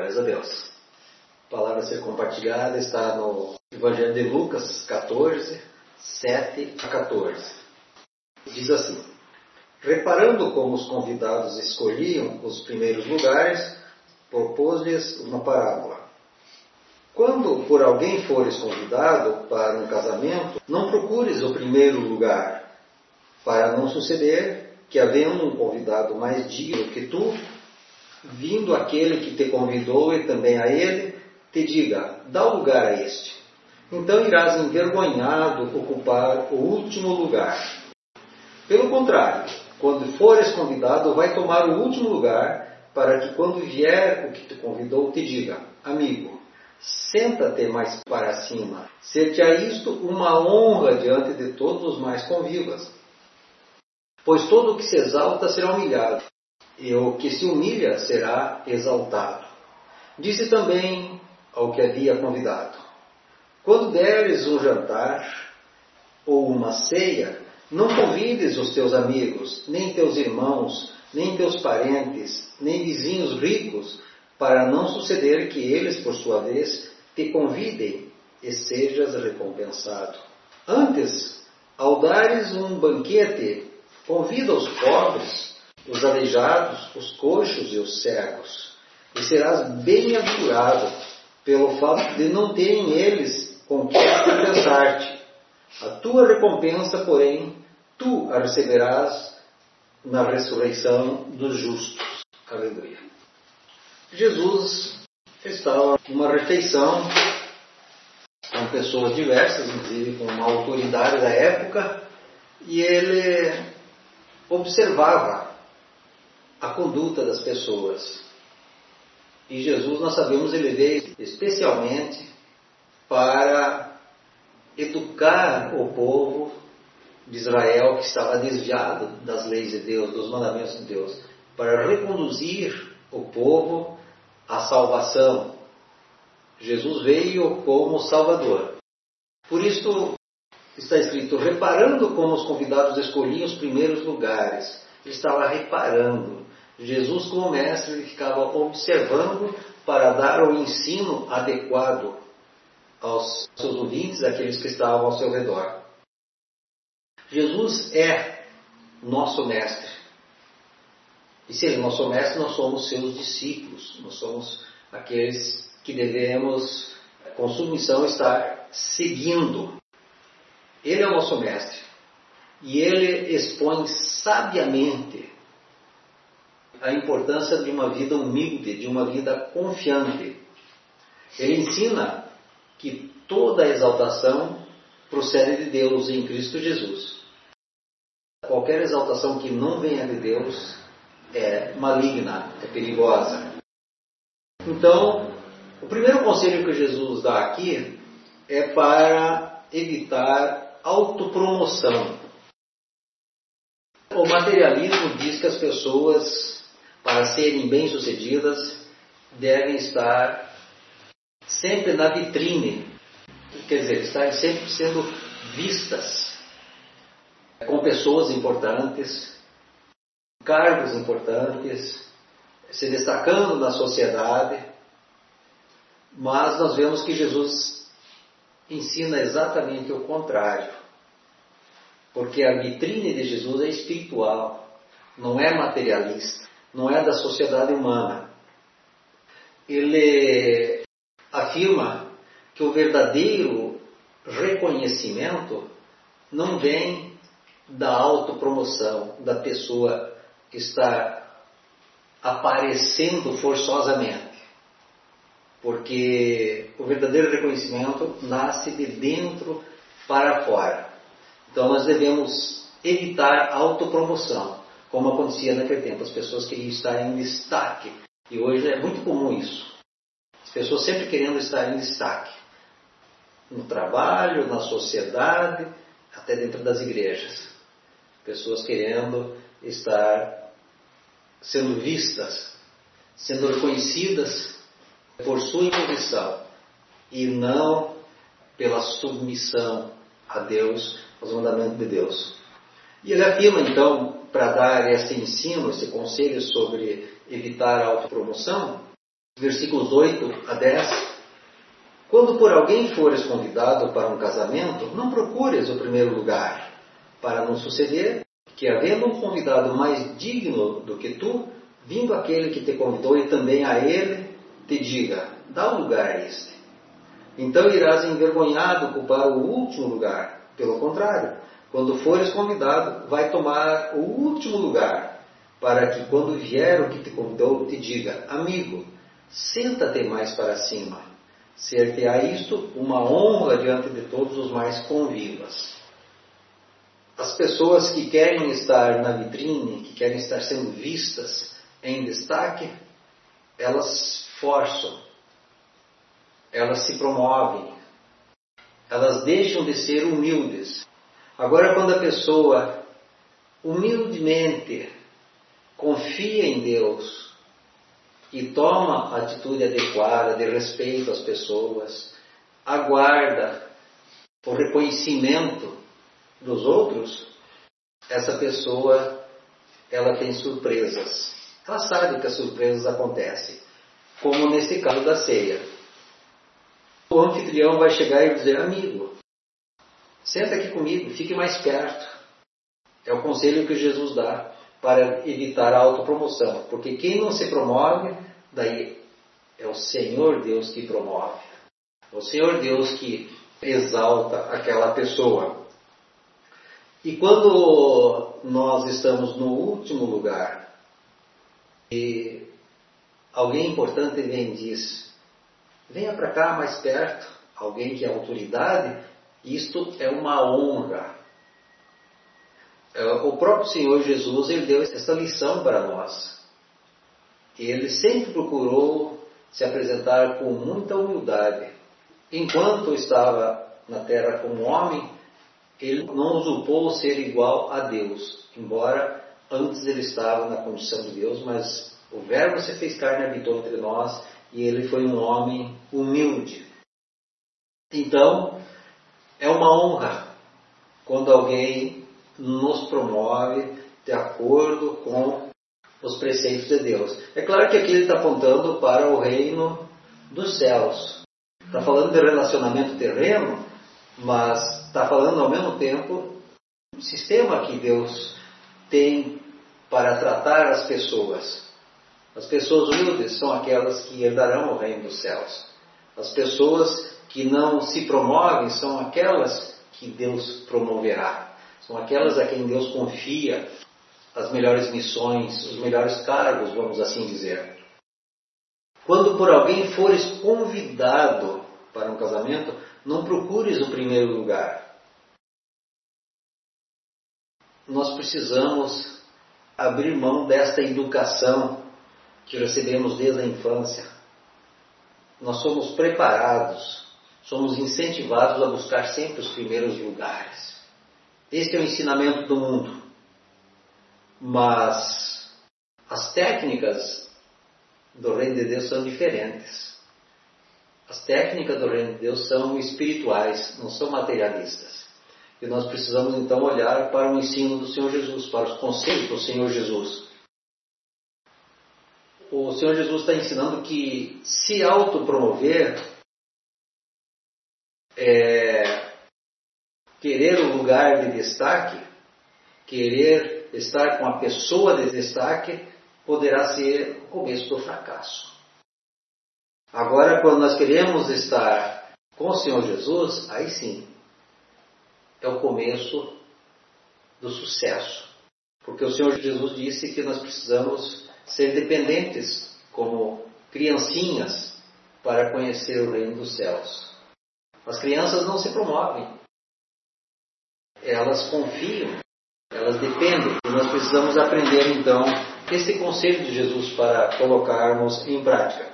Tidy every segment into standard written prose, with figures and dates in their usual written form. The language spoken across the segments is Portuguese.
Glórias a Deus. A palavra a ser compartilhada está no Evangelho de Lucas 14, 7 a 14. Diz assim: reparando como os convidados escolhiam os primeiros lugares, propôs-lhes uma parábola. Quando por alguém fores convidado para um casamento, não procures o primeiro lugar, para não suceder que, havendo um convidado mais digno que tu, vindo aquele que te convidou e também a ele, te diga: dá lugar a este. Então irás envergonhado ocupar o último lugar. Pelo contrário, quando fores convidado, vai tomar o último lugar, para que quando vier o que te convidou, te diga: amigo, senta-te mais para cima. Ser-te-á isto uma honra diante de todos os mais convivas. Pois todo o que se exalta será humilhado, e o que se humilha será exaltado. Disse também ao que havia convidado: quando deres um jantar ou uma ceia, não convides os teus amigos, nem teus irmãos, nem teus parentes, nem vizinhos ricos, para não suceder que eles, por sua vez, te convidem e sejas recompensado. Antes, ao dares um banquete, convida os pobres, os aleijados, os coxos e os cegos, e serás bem-aventurado pelo fato de não terem eles com que recompensar-te. A tua recompensa, porém, tu a receberás na ressurreição dos justos. Aleluia. Jesus estava numa refeição com pessoas diversas, inclusive com uma autoridade da época, e ele observava a conduta das pessoas. E Jesus, nós sabemos, ele veio especialmente para educar o povo de Israel que estava desviado das leis de Deus, dos mandamentos de Deus, para reconduzir o povo à salvação. Jesus veio como Salvador. Por isso está escrito: reparando como os convidados escolhiam os primeiros lugares. Ele estava reparando. Jesus, como mestre, ele ficava observando para dar o ensino adequado aos seus ouvintes, aqueles que estavam ao seu redor. Jesus é nosso mestre. E se ele é nosso mestre, nós somos seus discípulos. Nós somos aqueles que devemos, com submissão, estar seguindo. Ele é o nosso mestre. E ele expõe sabiamente a importância de uma vida humilde, de uma vida confiante. Ele ensina que toda exaltação procede de Deus em Cristo Jesus. Qualquer exaltação que não venha de Deus é maligna, é perigosa. Então, o primeiro conselho que Jesus dá aqui é para evitar autopromoção. O materialismo diz que as pessoas, para serem bem-sucedidas, devem estar sempre na vitrine, quer dizer, estar sempre sendo vistas com pessoas importantes, cargos importantes, se destacando na sociedade. Mas nós vemos que Jesus ensina exatamente o contrário. Porque a vitrine de Jesus é espiritual, não é materialista, não é da sociedade humana. Ele afirma que o verdadeiro reconhecimento não vem da autopromoção, da pessoa que está aparecendo forçosamente. Porque o verdadeiro reconhecimento nasce de dentro para fora. Então nós devemos evitar a autopromoção, como acontecia naquele tempo. As pessoas queriam estar em destaque. E hoje é muito comum isso. As pessoas sempre querendo estar em destaque. No trabalho, na sociedade, até dentro das igrejas. Pessoas querendo estar sendo vistas, sendo reconhecidas por sua imposição e não pela submissão a Deus, aos mandamentos de Deus. E ele afirma então, para dar esse ensino, esse conselho sobre evitar a autopromoção, versículos 8 a 10. Quando por alguém fores convidado para um casamento, não procures o primeiro lugar, para não suceder que, havendo um convidado mais digno do que tu, vindo aquele que te convidou e também a ele, te diga, dá um lugar a este. Então irás envergonhado ocupar o último lugar. Pelo contrário, quando fores convidado, vai tomar o último lugar, para que quando vier o que te convidou, te diga, amigo, senta-te mais para cima. Ser-te-á isto uma honra diante de todos os mais convivas. As pessoas que querem estar na vitrine, que querem estar sendo vistas em destaque, elas forçam, elas se promovem, elas deixam de ser humildes. Agora, quando a pessoa humildemente confia em Deus e toma a atitude adequada de respeito às pessoas, aguarda o reconhecimento dos outros, essa pessoa, ela tem surpresas. Ela sabe que as surpresas acontecem, como nesse caso da ceia. O anfitrião vai chegar e dizer, amigo, senta aqui comigo, fique mais perto. É o conselho que Jesus dá para evitar a autopromoção. Porque quem não se promove, daí é o Senhor Deus que promove. É o Senhor Deus que exalta aquela pessoa. E quando nós estamos no último lugar, e alguém importante vem e diz, venha para cá mais perto, alguém que é autoridade, isto é uma honra. O próprio Senhor Jesus, ele deu essa lição para nós. Ele sempre procurou se apresentar com muita humildade. Enquanto estava na terra como homem, ele não usurpou ser igual a Deus, embora antes ele estava na condição de Deus, mas o Verbo se fez carne e habitou entre nós, e ele foi um homem humilde. Então, é uma honra quando alguém nos promove de acordo com os preceitos de Deus. É claro que aqui ele está apontando para o reino dos céus. Está falando de relacionamento terreno, mas está falando ao mesmo tempo do sistema que Deus tem para tratar as pessoas. As pessoas humildes são aquelas que herdarão o reino dos céus. As pessoas que não se promovem são aquelas que Deus promoverá. São aquelas a quem Deus confia as melhores missões, os melhores cargos, vamos assim dizer. Quando por alguém fores convidado para um casamento, não procures o primeiro lugar. Nós precisamos abrir mão desta educação que recebemos desde a infância. Nós somos preparados, somos incentivados a buscar sempre os primeiros lugares. Este é o ensinamento do mundo. Mas as técnicas do reino de Deus são diferentes. As técnicas do reino de Deus são espirituais, não são materialistas. E nós precisamos então olhar para o ensino do Senhor Jesus, para os conselhos do Senhor Jesus. O Senhor Jesus está ensinando que se autopromover querer o lugar de destaque, querer estar com a pessoa de destaque, poderá ser o começo do fracasso. Agora, quando nós queremos estar com o Senhor Jesus, aí sim, é o começo do sucesso. Porque o Senhor Jesus disse que nós precisamos ser dependentes, como criancinhas, para conhecer o reino dos céus. As crianças não se promovem. Elas confiam, elas dependem. E nós precisamos aprender, então, esse conselho de Jesus para colocarmos em prática.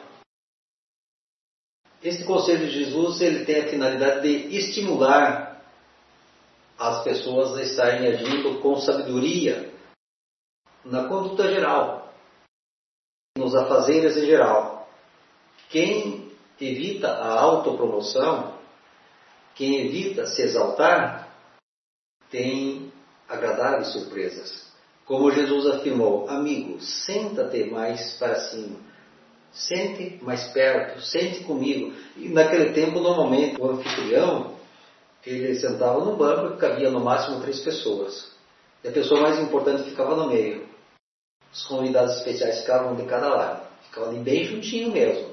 Esse conselho de Jesus, ele tem a finalidade de estimular as pessoas a estarem agindo com sabedoria na conduta geral, nos afazeres em geral. Quem evita a autopromoção, quem evita se exaltar, tem agradáveis surpresas. Como Jesus afirmou, amigo, senta-te mais para cima. sente mais perto, sente comigo. E naquele tempo, normalmente, o anfitrião, ele sentava num banco que cabia no máximo 3 pessoas. E a pessoa mais importante ficava no meio. Os convidados especiais ficavam de cada lado. Ficavam ali bem juntinho mesmo.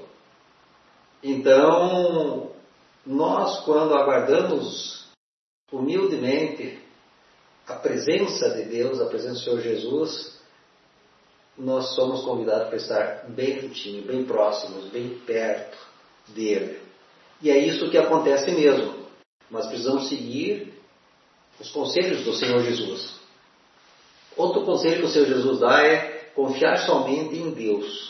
Então, nós, quando aguardamos humildemente a presença de Deus, a presença do Senhor Jesus, nós somos convidados para estar bem juntinho, bem próximos, bem perto dele. E é isso que acontece mesmo. Nós precisamos seguir os conselhos do Senhor Jesus. Outro conselho que o Senhor Jesus dá é confiar somente em Deus.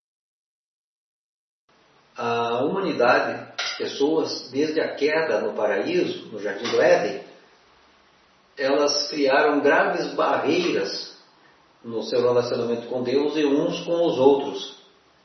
A humanidade, as pessoas, desde a queda no paraíso, no Jardim do Éden, elas criaram graves barreiras no seu relacionamento com Deus e uns com os outros.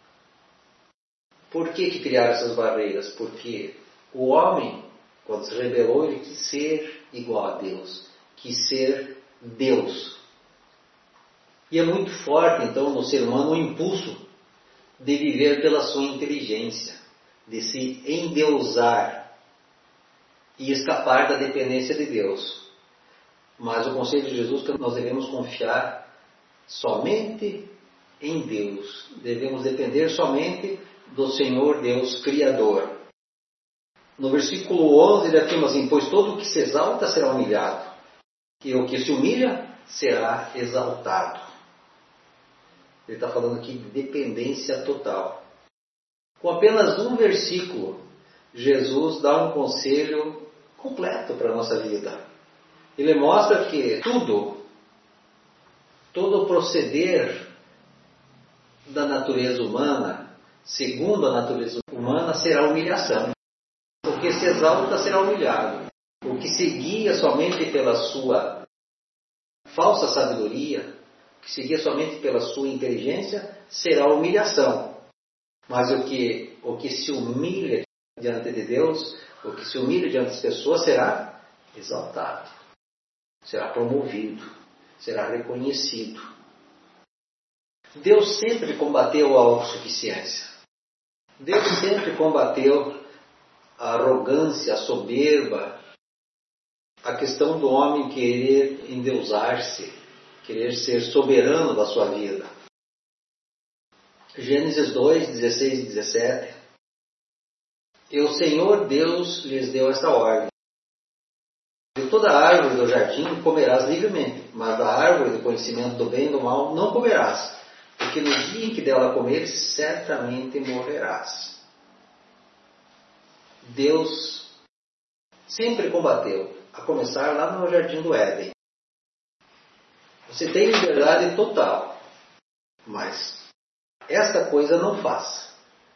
Por que criaram essas barreiras? Porque o homem, quando se rebelou, ele quis ser igual a Deus, quis ser Deus. E é muito forte, então, no ser humano o impulso de viver pela sua inteligência, de se endeusar e escapar da dependência de Deus. Mas o conselho de Jesus é que nós devemos confiar somente em Deus. Devemos depender somente do Senhor Deus Criador. No versículo 11 ele afirma assim: pois todo o que se exalta será humilhado, e o que se humilha será exaltado. Ele está falando aqui de dependência total. Com apenas um versículo, Jesus dá um conselho completo para a nossa vida. Ele mostra que todo o proceder da natureza humana, segundo a natureza humana, será humilhação. O que se exalta será humilhado. O que se guia somente pela sua falsa sabedoria, o que se guia somente pela sua inteligência, será humilhação. Mas o que se humilha diante de Deus, o que se humilha diante das pessoas, será exaltado, será promovido, será reconhecido. Deus sempre combateu a autossuficiência. Deus sempre combateu a arrogância, a soberba, a questão do homem querer endeusar-se, querer ser soberano da sua vida. Gênesis 2, 16 e 17. E o Senhor Deus lhes deu esta ordem: de toda árvore do jardim comerás livremente, mas da árvore do conhecimento do bem e do mal não comerás, porque no dia em que dela comeres, certamente morrerás. Deus sempre combateu, a começar lá no Jardim do Éden. Você tem liberdade total, mas esta coisa não faça.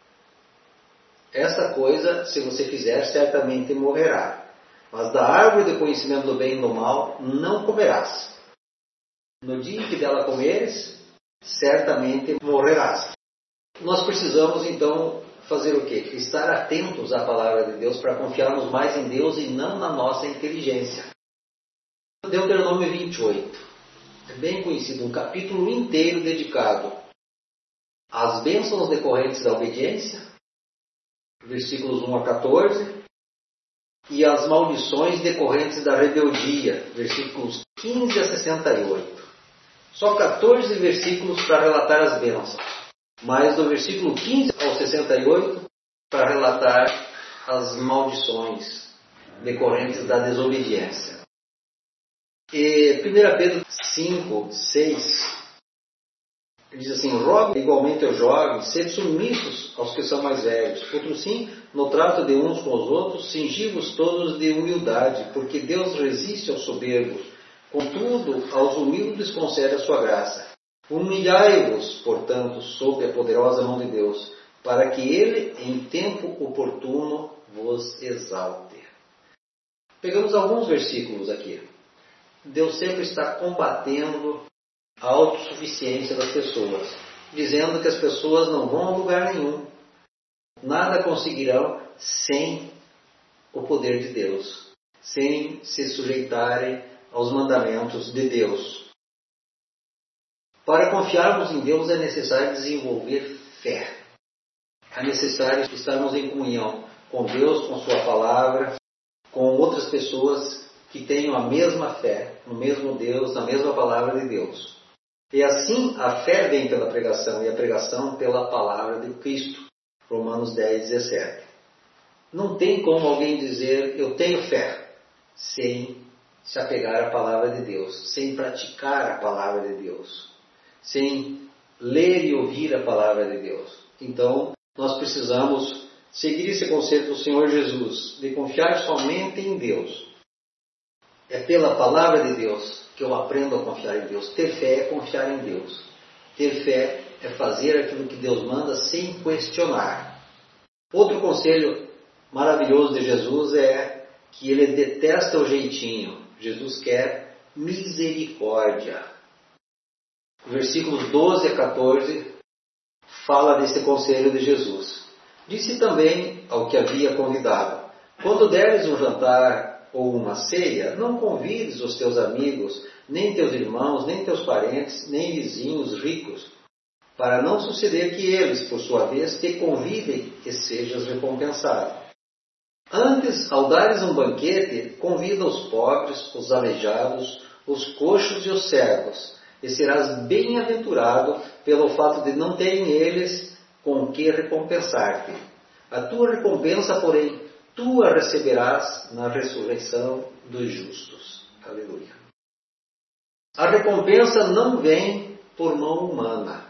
Esta coisa, se você fizer, certamente morrerá. Mas da árvore do conhecimento do bem e do mal não comerás. No dia em que dela comeres, certamente morrerás. Nós precisamos, então, fazer o quê? Estar atentos à palavra de Deus para confiarmos mais em Deus e não na nossa inteligência. Deuteronômio 28. É bem conhecido, um capítulo inteiro dedicado às bênçãos decorrentes da obediência, versículos 1 a 14, e às maldições decorrentes da rebeldia, versículos 15 a 68. Só 14 versículos para relatar as bênçãos, mas do versículo 15 ao 68 para relatar as maldições decorrentes da desobediência. E 1 Pedro 5, 6 diz assim: rogo igualmente aos jovens, sede submissos aos que são mais velhos. Outro sim, no trato de uns com os outros, cingi-vos todos de humildade, porque Deus resiste aos soberbos, contudo aos humildes concede a sua graça. Humilhai-vos, portanto, sob a poderosa mão de Deus, para que Ele, em tempo oportuno, vos exalte. Pegamos alguns versículos aqui. Deus sempre está combatendo a autossuficiência das pessoas, dizendo que as pessoas não vão a lugar nenhum, nada conseguirão sem o poder de Deus, sem se sujeitarem aos mandamentos de Deus. Para confiarmos em Deus é necessário desenvolver fé. é necessário estarmos em comunhão com Deus, com Sua Palavra, com outras pessoas que tenham a mesma fé, no mesmo Deus, na mesma Palavra de Deus. E assim a fé vem pela pregação e a pregação pela Palavra de Cristo. Romanos 10, 17. Não tem como alguém dizer eu tenho fé sem se apegar à Palavra de Deus, sem praticar a Palavra de Deus, sem ler e ouvir a Palavra de Deus. Então, nós precisamos seguir esse conselho do Senhor Jesus, de confiar somente em Deus. É pela Palavra de Deus que eu aprendo a confiar em Deus. Ter fé é confiar em Deus. Ter fé é fazer aquilo que Deus manda sem questionar. Outro conselho maravilhoso de Jesus é que ele detesta o jeitinho. Jesus quer misericórdia. Versículos 12 a 14 fala desse conselho de Jesus. Disse também ao que havia convidado: quando deres um jantar ou uma ceia, não convides os teus amigos, nem teus irmãos, nem teus parentes, nem vizinhos ricos, para não suceder que eles, por sua vez, te convidem e sejas recompensado. Antes, ao dares um banquete, convida os pobres, os aleijados, os coxos e os cegos, e serás bem-aventurado pelo fato de não terem eles com que recompensar-te. A tua recompensa, porém, tu a receberás na ressurreição dos justos. Aleluia. A recompensa não vem por mão humana.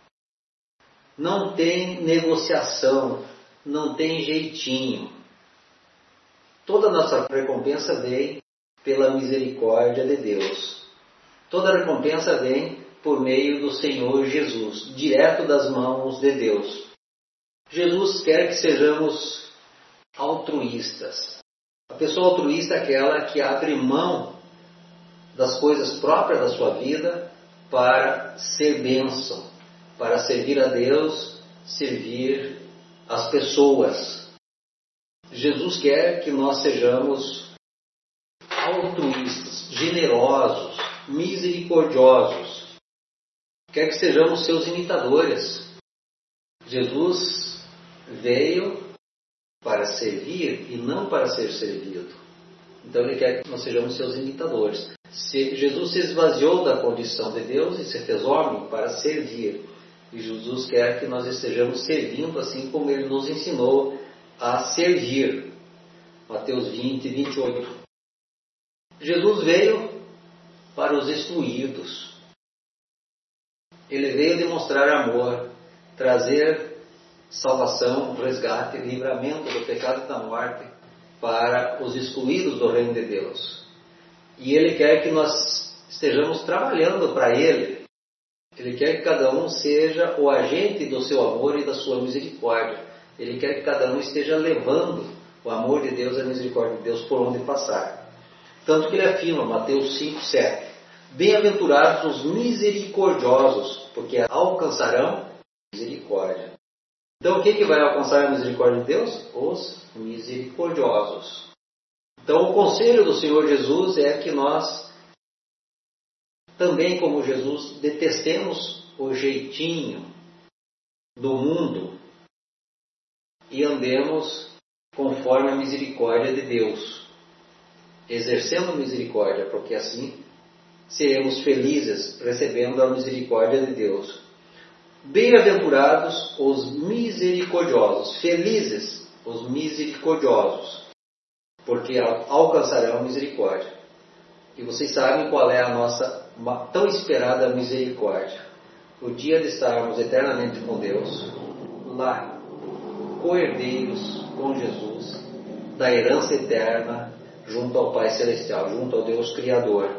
Não tem negociação, não tem jeitinho. Toda a nossa recompensa vem pela misericórdia de Deus. Toda a recompensa vem por meio do Senhor Jesus, direto das mãos de Deus. Jesus quer que sejamos altruístas. A pessoa altruísta é aquela que abre mão das coisas próprias da sua vida para ser bênção, para servir a Deus, servir as pessoas. Jesus quer que nós sejamos altruístas, generosos, misericordiosos. Quer que sejamos seus imitadores. Jesus veio para servir e não para ser servido. Então Ele quer que nós sejamos seus imitadores. Jesus se esvaziou da condição de Deus e se fez homem para servir. E Jesus quer que nós estejamos servindo assim como Ele nos ensinou a servir. Mateus 20, 28. Jesus veio para os excluídos. Ele veio demonstrar amor, trazer salvação, resgate, livramento do pecado e da morte para os excluídos do reino de Deus. E Ele quer que nós estejamos trabalhando para Ele. Ele quer que cada um seja o agente do seu amor e da sua misericórdia. Ele quer que cada um esteja levando o amor de Deus e a misericórdia de Deus por onde passar. Tanto que Ele afirma, Mateus 5, 7, bem-aventurados os misericordiosos, porque alcançarão misericórdia. Então, o que vai alcançar a misericórdia de Deus? Os misericordiosos. Então, o conselho do Senhor Jesus é que nós, também como Jesus, detestemos o jeitinho do mundo e andemos conforme a misericórdia de Deus, exercendo misericórdia, porque assim seremos felizes recebendo a misericórdia de Deus. Bem-aventurados os misericordiosos, felizes os misericordiosos, porque alcançarão misericórdia. E vocês sabem qual é a nossa tão esperada misericórdia. O dia de estarmos eternamente com Deus, lá, co-herdeiros com Jesus, da herança eterna, junto ao Pai Celestial, junto ao Deus Criador.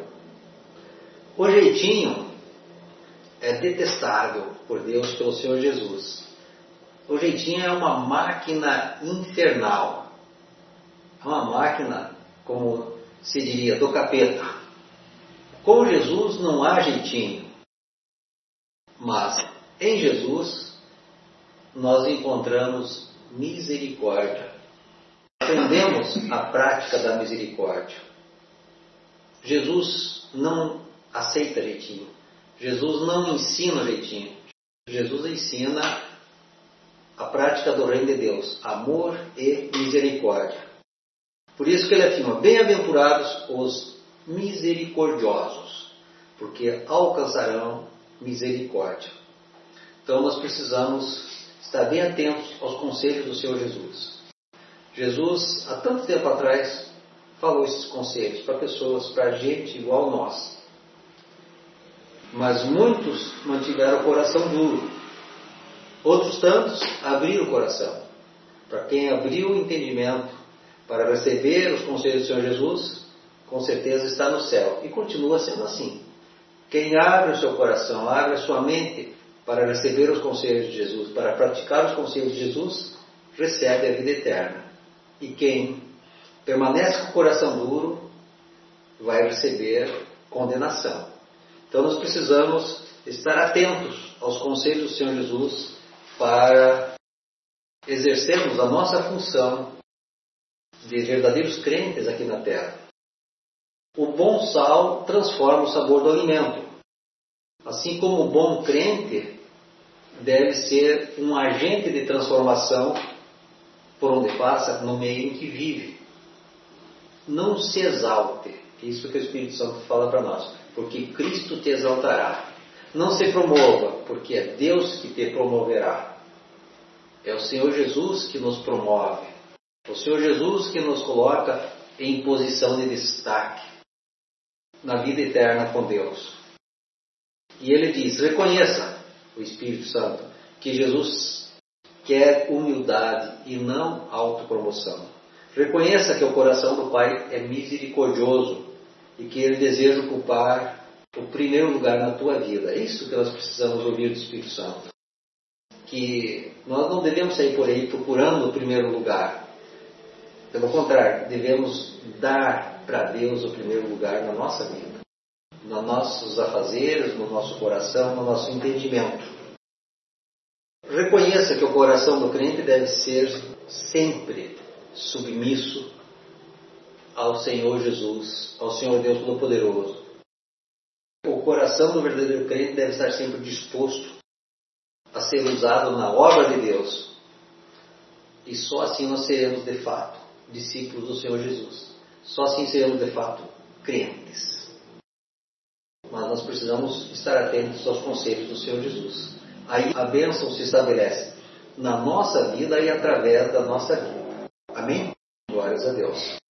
O jeitinho é detestável por Deus, pelo Senhor Jesus. O jeitinho é uma máquina infernal. É uma máquina, como se diria, do capeta. Com Jesus não há jeitinho. Mas em Jesus nós encontramos misericórdia. Aprendemos a prática da misericórdia. Jesus não aceita jeitinho. Jesus não ensina jeitinho. Jesus ensina a prática do reino de Deus, amor e misericórdia. Por isso que ele afirma, bem-aventurados os misericordiosos, porque alcançarão misericórdia. Então nós precisamos estar bem atentos aos conselhos do Senhor Jesus. Jesus, há tanto tempo atrás, falou esses conselhos para pessoas, para gente igual a nós. Mas muitos mantiveram o coração duro. Outros tantos abriram o coração. Para quem abriu o entendimento para receber os conselhos do Senhor Jesus, com certeza está no céu. E continua sendo assim. Quem abre o seu coração, abre a sua mente para receber os conselhos de Jesus, para praticar os conselhos de Jesus, recebe a vida eterna. E quem permanece com o coração duro, vai receber condenação. Então nós precisamos estar atentos aos conselhos do Senhor Jesus para exercermos a nossa função de verdadeiros crentes aqui na terra. O bom sal transforma o sabor do alimento. Assim como o bom crente deve ser um agente de transformação por onde passa, no meio em que vive. Não se exalte. Isso que o Espírito Santo fala para nós. Porque Cristo te exaltará. Não se promova, porque é Deus que te promoverá. É o Senhor Jesus que nos promove. É o Senhor Jesus que nos coloca em posição de destaque na vida eterna com Deus. E ele diz, reconheça, o Espírito Santo, que Jesus quer humildade e não autopromoção. Reconheça que o coração do Pai é misericordioso e que Ele deseja ocupar o primeiro lugar na tua vida. É isso que nós precisamos ouvir do Espírito Santo. Que nós não devemos sair por aí procurando o primeiro lugar. Pelo contrário, devemos dar para Deus o primeiro lugar na nossa vida. Nos nossos afazeres, no nosso coração, no nosso entendimento. Reconheça que o coração do crente deve ser sempre submisso ao Senhor Jesus, ao Senhor Deus Todo-Poderoso. O coração do verdadeiro crente deve estar sempre disposto a ser usado na obra de Deus. E só assim nós seremos de fato discípulos do Senhor Jesus. Só assim seremos de fato crentes. Mas nós precisamos estar atentos aos conselhos do Senhor Jesus. Aí a bênção se estabelece na nossa vida e através da nossa vida. Amém? Glórias a Deus.